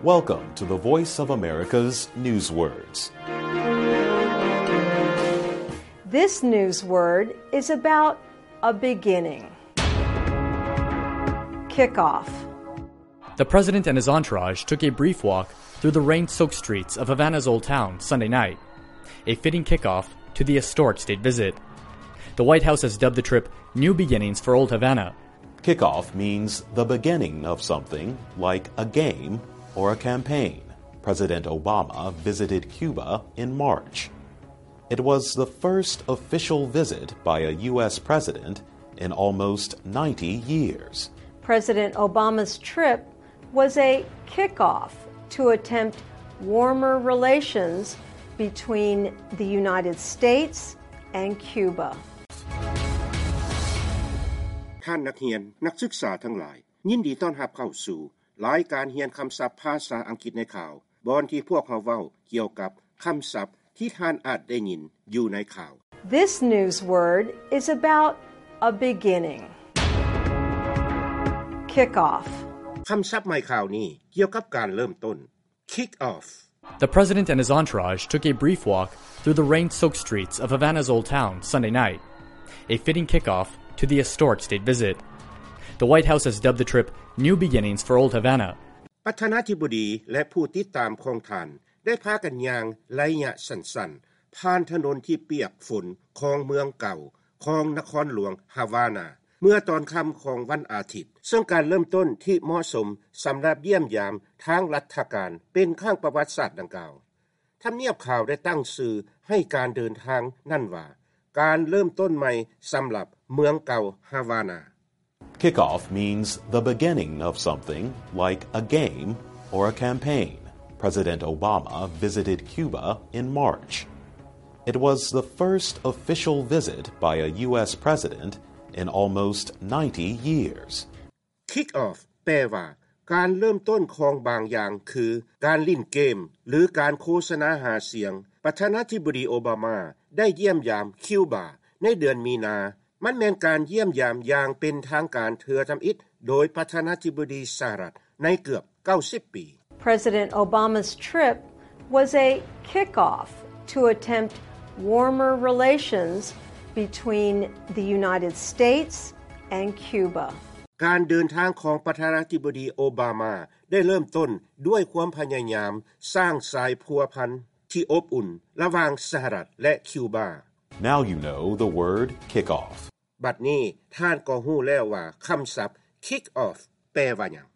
Welcome to the Voice of America's News Words. This news word is about a beginning. Kickoff. The president and his entourage took a brief walk through the rain-soaked streets of Havana's Old Town Sunday night, a fitting kickoff to the historic state visit. The White House has dubbed the trip New Beginnings for Old Havana. Kickoff means the beginning of something, like a game or a campaign. President Obama visited Cuba in March. It was the first official visit by a U.S. president in almost 90 years. President Obama's trip was a kickoff to attempt warmer relations between the United States and Cuba. ท่านนักเรียนนักศึกษาทั้งหลายยินดีต้อนรับเข้าสู่รายการเรียนคำศัพท์ภาษาอังกฤษในข่าวบอนที่พวกเราเว้าเกี่ยวกับคำศัพท์ที่ท่านอาจได้ยินอยู่ในข่าว This news word is about a beginning. Kickoff. คำศัพท์ใหม่ข่าวนี้เกี่ยวกับการเริ่มต้น Kick off. The president and his entourage took a brief walk through the rain-soaked streets of Havana's Old Town Sunday night, a fitting kickoff to the historic state visit. The White House has dubbed the trip New Beginnings for Old Havana. ประธานาธิบดีและผู้ติดตามของท่านได้พากันย่างระยะสั้นๆผ่านถนนที่เปียกฝนของเมืองเก่าของนครหลวงฮาวานาเมื่อตอนค่ำของวันอาทิตย์ซึ่งการเริ่มต้นที่เหมาะสมสำหรับเยี่ยมยามทางรัฐการเป็นครั้งประวัติศาสตร์ดังกล่าวทำเนียบข่าวได้ตั้งชื่อให้การเดินทางนั่นว่าการเริ่มต้นใหม่สำหรับเมืองเก่าฮาวานา Kickoff means the beginning of something, like a game or a campaign. President Obama visited Cuba in March. It was the first official visit by a U.S. president in almost 90 years. Kick off แปลว่าการเริ่มต้นของบางอย่างคือการเล่นเกมหรือการโฆษณาหาเสียงประธานาธิบดีโอบามาได้เยี่ยมยามคิวบาในเดือนมีนามันแม่นการเยี่ยมยามอย่างเป็นทางการเทื่อทำอิฐโดยประธานาธิบดีสหรัฐในเกือบ90 ปี President Obama's trip was a kickoff to attempt warmer relations between the United States and Cuba. การเดินทางของประธานาธิบดีโอบามาได้เริ่มต้นด้วยความพยายามสร้างสายพัวพันที่อบอุ่นระหว่างสหรัฐและคิวบา Now you know the word kickoff. บัดนี้ท่านก็รู้แล้วว่าคำศัพท์ kick off แปลว่าหยัง